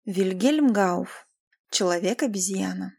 Вильгельм Гауф. Человек-обезьяна.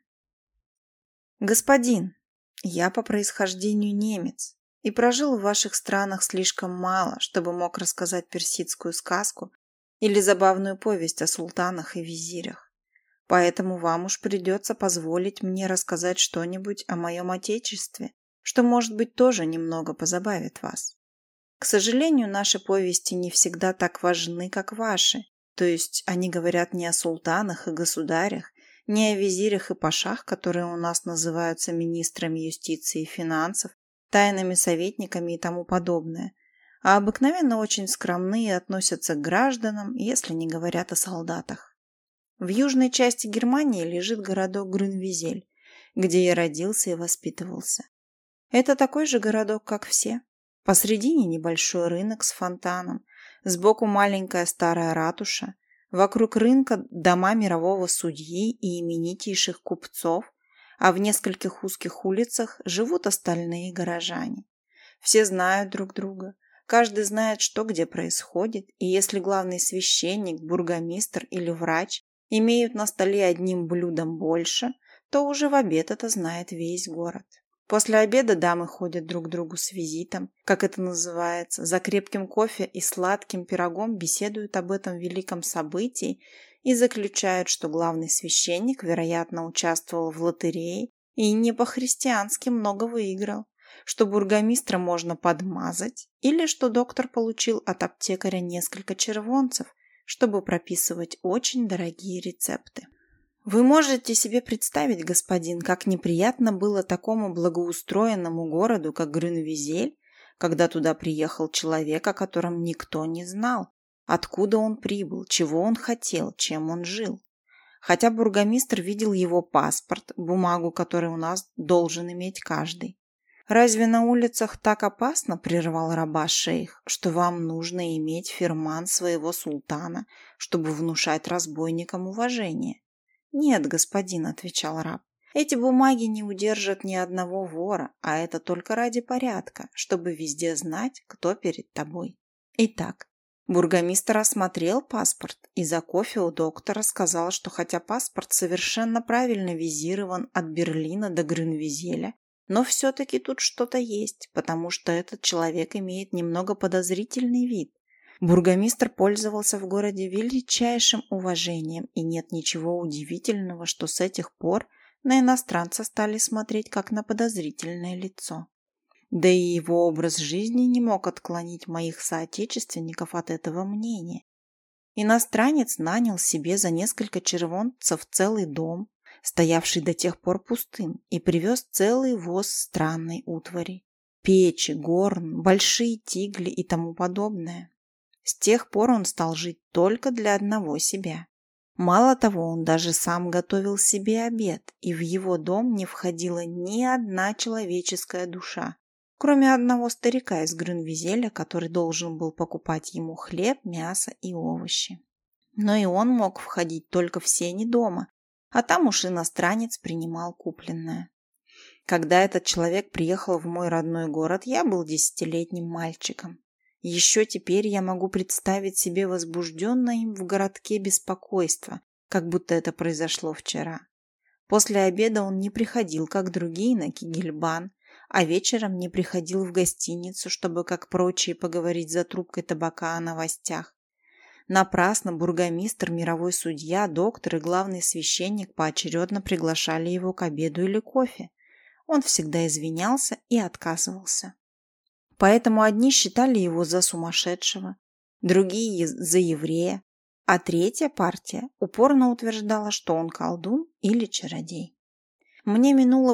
Господин, я по происхождению немец и прожил в ваших странах слишком мало, чтобы мог рассказать персидскую сказку или забавную повесть о султанах и визирях. Поэтому вам уж придется позволить мне рассказать что-нибудь о моем отечестве, что, может быть, тоже немного позабавит вас. К сожалению, наши повести не всегда так важны, как ваши. То есть они говорят не о султанах и государях, не о визирях и пашах, которые у нас называются министрами юстиции и финансов, тайными советниками и тому подобное, а обыкновенно очень скромны и относятся к гражданам, если не говорят о солдатах. В южной части Германии лежит городок Грюнвизель, где я родился и воспитывался. Это такой же городок, как все. Посредине небольшой рынок с фонтаном, сбоку маленькая старая ратуша, вокруг рынка дома мирового судьи и именитейших купцов, а в нескольких узких улицах живут остальные горожане. Все знают друг друга, каждый знает, что где происходит, и если главный священник, бургомистр или врач имеют на столе одним блюдом больше, то уже в обед это знает весь город. После обеда дамы ходят друг к другу с визитом, как это называется, за крепким кофе и сладким пирогом беседуют об этом великом событии и заключают, что главный священник, вероятно, участвовал в лотерее и не по-христиански много выиграл, что бургомистра можно подмазать или что доктор получил от аптекаря несколько червонцев, чтобы прописывать очень дорогие рецепты. Вы можете себе представить, господин, как неприятно было такому благоустроенному городу, как Грюнвизель, когда туда приехал человек, о котором никто не знал, откуда он прибыл, чего он хотел, чем он жил. Хотя бургомистр видел его паспорт, бумагу, которую у нас должен иметь каждый. «Разве на улицах так опасно, — прервал раба шейх, — что вам нужно иметь фирман своего султана, чтобы внушать разбойникам уважение?» «Нет, господин», — отвечал раб, — «эти бумаги не удержат ни одного вора, а это только ради порядка, чтобы везде знать, кто перед тобой». Итак, бургомистр осмотрел паспорт и за кофе у доктора сказал, что хотя паспорт совершенно правильно визирован от Берлина до Грюнвизеля, но все-таки тут что-то есть, потому что этот человек имеет немного подозрительный вид. Бургомистр пользовался в городе величайшим уважением, и нет ничего удивительного, что с этих пор на иностранца стали смотреть как на подозрительное лицо. Да и его образ жизни не мог отклонить моих соотечественников от этого мнения. Иностранец нанял себе за несколько червонцев целый дом, стоявший до тех пор пустым, и привез целый воз странной утвари. Печи, горн, большие тигли и тому подобное. С тех пор он стал жить только для одного себя. Мало того, он даже сам готовил себе обед, и в его дом не входила ни одна человеческая душа, кроме одного старика из Грюнвизеля, который должен был покупать ему хлеб, мясо и овощи. Но и он мог входить только в сени дома, а там уж иностранец принимал купленное. Когда этот человек приехал в мой родной город, я был 10-летним мальчиком. Еще теперь я могу представить себе возбужденное им в городке беспокойство, как будто это произошло вчера. После обеда он не приходил, как другие, на Кигельбан, а вечером не приходил в гостиницу, чтобы, как прочие, поговорить за трубкой табака о новостях. Напрасно бургомистр, мировой судья, доктор и главный священник поочередно приглашали его к обеду или кофе. Он всегда извинялся и отказывался. Поэтому одни считали его за сумасшедшего, другие за еврея, а третья партия упорно утверждала, что он колдун или чародей. Мне минуло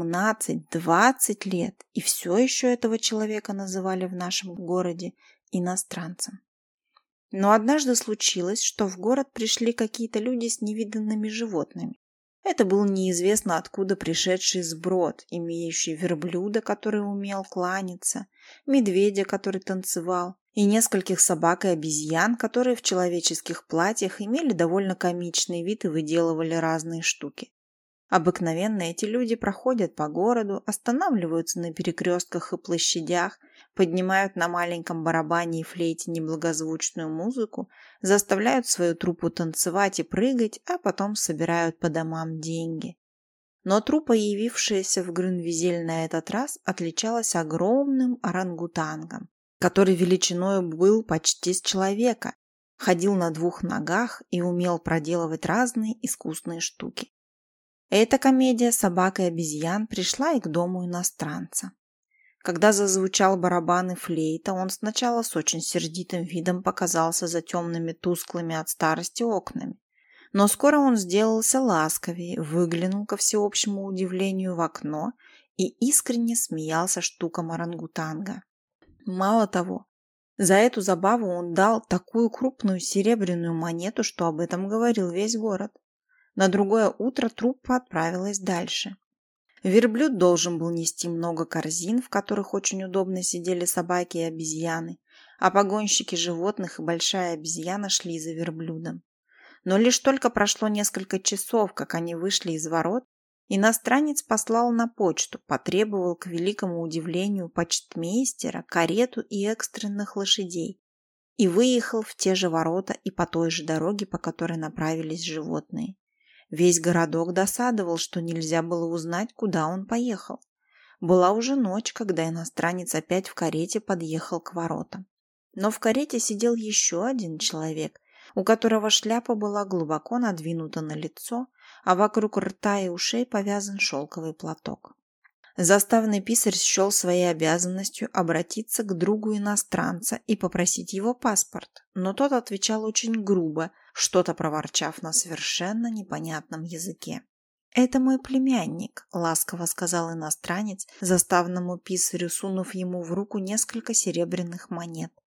18-20 лет, и все еще этого человека называли в нашем городе иностранцем. Но однажды случилось, что в город пришли какие-то люди с невиданными животными. Это был неизвестно откуда пришедший сброд, имеющий верблюда, который умел кланяться, медведя, который танцевал, и нескольких собак и обезьян, которые в человеческих платьях имели довольно комичный вид и выделывали разные штуки. Обыкновенно эти люди проходят по городу, останавливаются на перекрестках и площадях, поднимают на маленьком барабане и флейте неблагозвучную музыку, заставляют свою труппу танцевать и прыгать, а потом собирают по домам деньги. Но труппа, явившаяся в Грюнвизель на этот раз, отличалась огромным орангутангом, который величиной был почти с человека, ходил на 2 ногах и умел проделывать разные искусные штуки. Эта комедия собак и обезьян пришла и к дому иностранца. Когда зазвучал барабан и флейта, он сначала с очень сердитым видом показался за темными тусклыми от старости окнами. Но скоро он сделался ласковее, выглянул ко всеобщему удивлению в окно и искренне смеялся штукам орангутанга. Мало того, за эту забаву он дал такую крупную серебряную монету, что об этом говорил весь город. На другое утро труппа отправилась дальше. Верблюд должен был нести много корзин, в которых очень удобно сидели собаки и обезьяны, а погонщики животных и большая обезьяна шли за верблюдом. Но лишь только прошло несколько часов, как они вышли из ворот, иностранец послал на почту, потребовал к великому удивлению почтмейстера, карету и экстренных лошадей и выехал в те же ворота и по той же дороге, по которой направились животные. Весь городок досадовал, что нельзя было узнать, куда он поехал. Была уже ночь, когда иностранец опять в карете подъехал к воротам. Но в карете сидел еще один человек, у которого шляпа была глубоко надвинута на лицо, а вокруг рта и ушей повязан шелковый платок. Заставный писарь счел своей обязанностью обратиться к другу иностранца и попросить его паспорт, но тот отвечал очень грубо, что-то проворчав на совершенно непонятном языке. «Это мой племянник», — ласково сказал иностранец заставному писарю, сунув ему в руку несколько серебряных монет.